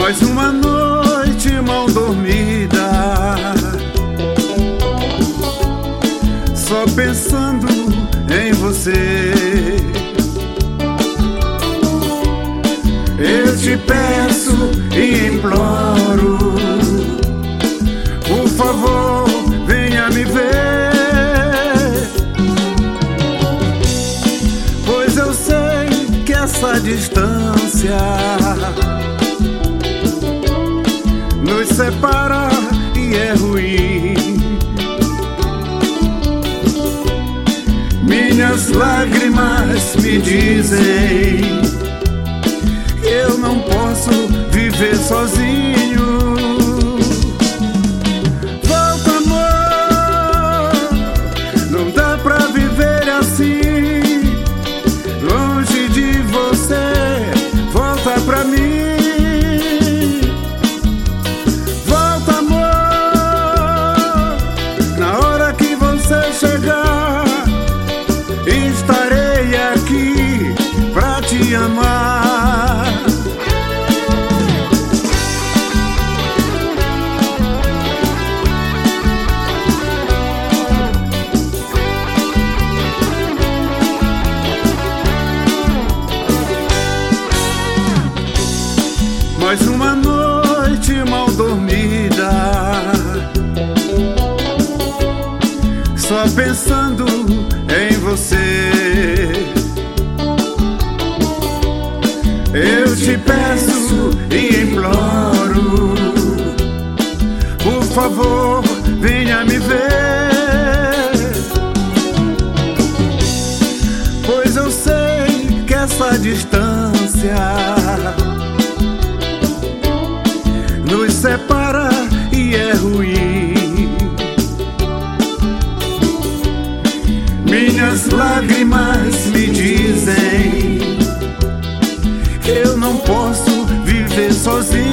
Mais uma noite mal dormida, só pensando em você. Eu te peço e imploro, por favor, venha me ver, pois eu sei que essa distância nos separa e é ruim. Minhas lágrimas me dizem que eu não posso viver sozinho. Volta, amor, não dá pra viver assim, longe de você. Volta pra mim. Estarei aqui pra te amar. Mais uma noite mal dormida, só pensando em você. Eu te peço e imploro, por favor, venha me ver, pois eu sei que essa distância nos separa e é ruim. Minhas lágrimas me dizem que eu não posso viver sozinho.